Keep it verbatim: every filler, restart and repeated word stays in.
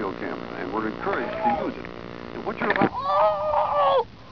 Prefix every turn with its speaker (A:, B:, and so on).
A: video camera, and we're encouraged to use it. And what you're about... Oh!